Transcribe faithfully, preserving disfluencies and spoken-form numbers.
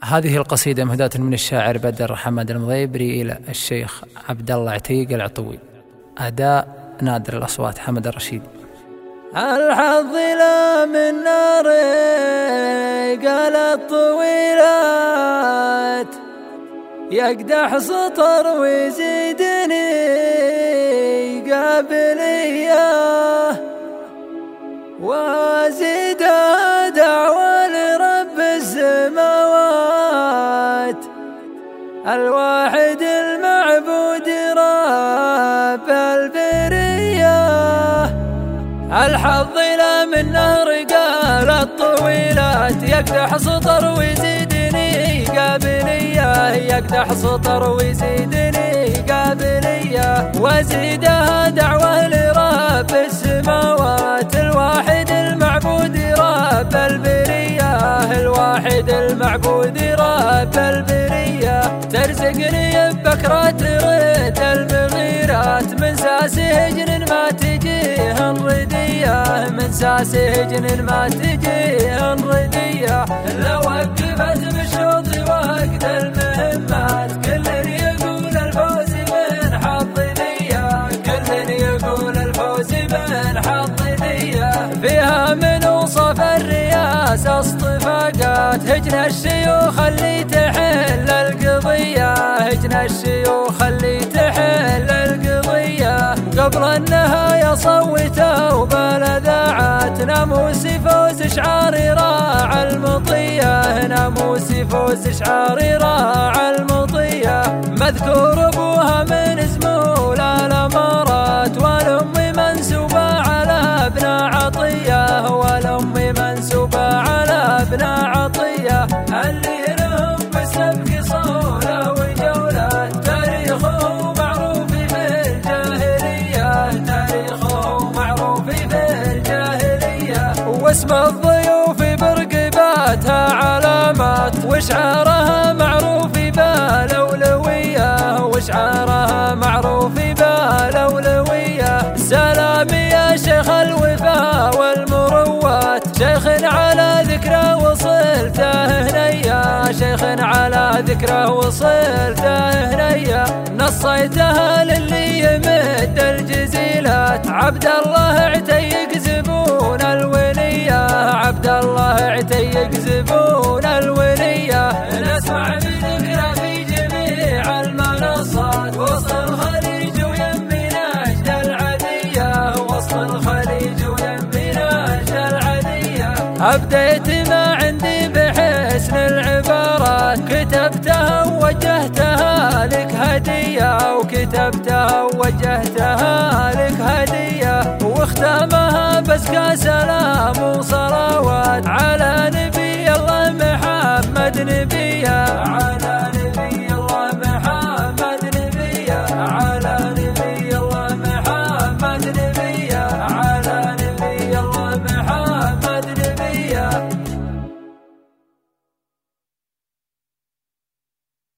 هذه القصيدة مهداة من الشاعر بدر حمد المضيبري إلى الشيخ عبد الله عتيق العطوي. أداء نادر الأصوات حمد الرشيد. الحظ لا من نار قال الطويلات يقدح سطر ويزيدني قابليه وازيدها دعوة لرب السماوات الواحد المعبود رب البرية. الحظ لا من نهر قال الطويلات يقدح سطر ويزيدني قابليه يقدح سطر ويزيدني قابليه وازيدها دعوة لرب السماوات الواحد المعبود رب البرية الواحد المعبود رب البرية. ترزقني ببكرات ريت المغيرات من ساس هجن ما تجيه الردية من ساس هجن ما تجيه الردية. لو وقفت بشوط وقت المهمات كل يقول الفوز من حظ ليا كل يقول الفوز من حظ ليا. فيها من وصف الرياسة اصطفاقات هجن الشيوخ اللي تحل القضية هجن الشيوخ اللي تحل القضية. قبل النهاية صوتوا بالذاعات ناموس فوز شعاري راع المطية ناموس فوز شعاري راع المطية. مذكور ابوها من اسمه الامارات والام منسوبة على ابن عطية والام منسوبة على ابن عطية. اللي لهم بالسبق صولة وجولات تاريخه معروف في الجاهلية تاريخه معروف في الجاهلية. واسم الضيوف برقباتها علامات وشعارها معروف بالأولوية وشعارها معروف بالأولوية. سلام يا شيخ الوفاء والمروات شيخ على ذكره وصلته هنيا شيخ على ذكره وصلته هنيا. نصيتها للي يمد الجزيلات عبد الله عتيق زبون الولية عبد الله عتيق زبون الولية. نسمع بذكره في جميع المنصات وسط الخليج ويمنا نجد العدية وسط الخليج ويمنا نجد العدية. أبديت ما عندي بحسن العبارات كتبتها ووجهتها لك هدية وكتبتها ووجهتها لك هدية. واختامها بزكى سلام وصلوات على نبي الله محمد نبيه